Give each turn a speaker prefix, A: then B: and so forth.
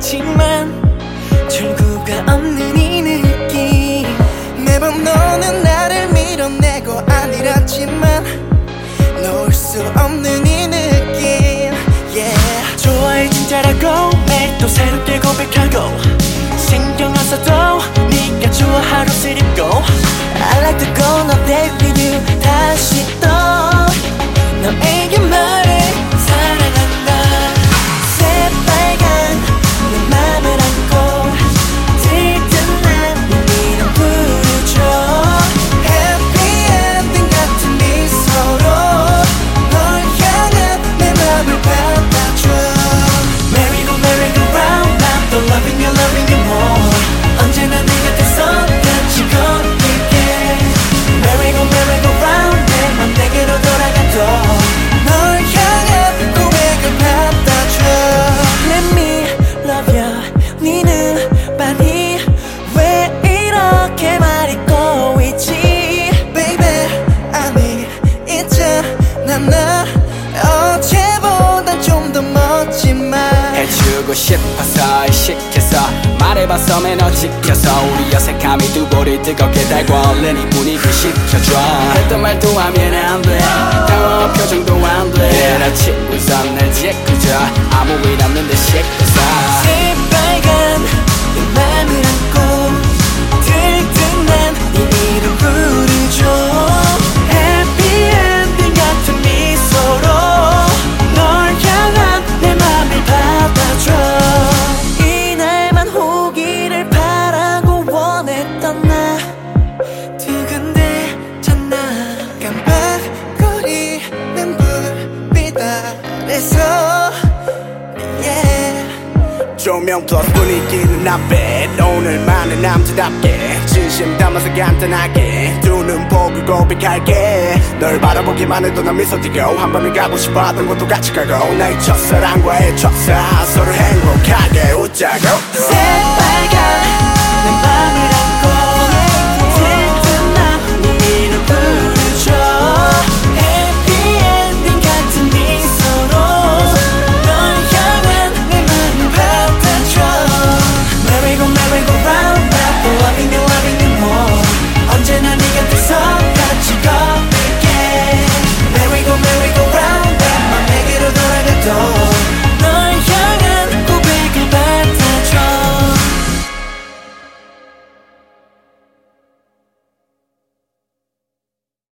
A: 아니었지만 출구가 없는 이 느낌.
B: 매번 너는 나를 밀어내고 아니랬지만 놓을 수 없는 이 느낌. Yeah.
A: 좋아해 진짜라고 매일 또 새롭게 고백하고 신경 안 써도 네가 좋아 하루 쓰리고 I like to go on a date with you. 다시 또 너에게 말해 사랑한다. 새빨간 내 맘을 안고 들뜬 난 이름 부르죠.
B: Happy ending 같은 미소로 널 향한 내 맘을 받아줘.
A: Merry go round I'm 또 loving you more. 언제나 네 곁에서 같이 걸을게. Merry go round 내 맘 내게로 돌아가도
B: 널 향한 고백을 받아줘.
A: Let me love you. 니는 많이 왜 이렇게 말 잊고 있지?
B: Baby 아니 있잖아 나 어제보다 좀 더 멋진 말
C: 해주고 싶어서 의식해서 말해봤어 매너 지켜서 우리 어색함이 두 볼이 뜨겁게 달고 얼른 이 분위기 식혀줘. 했던 말도 하면 안돼 당황한 표정도 안돼 나 친구선 날 짓궂어 아무 일 없는 듯 씻고서
A: 새빨간 내 맘을 안고 들뜬 난 네 이름 부르죠. Happy ending 같은 미소로 널 향한 내 맘을 받아줘. 이날만 오기를 바라고 원했던 나 두근대잖아.
B: 깜빡거리는 불빛 아래서
C: 조명 플러스 분위기는 나빼 오늘만은 남자답게 진심 담아서 간단하게 두 눈 보고 고백할게. 널 바라보기만 해도 난 미소 띠고 한 번에 가고 싶어 하던 곳도 같이 가고 나의 첫사랑과의 첫사 서로 행복하게 웃자고.
A: 새빨간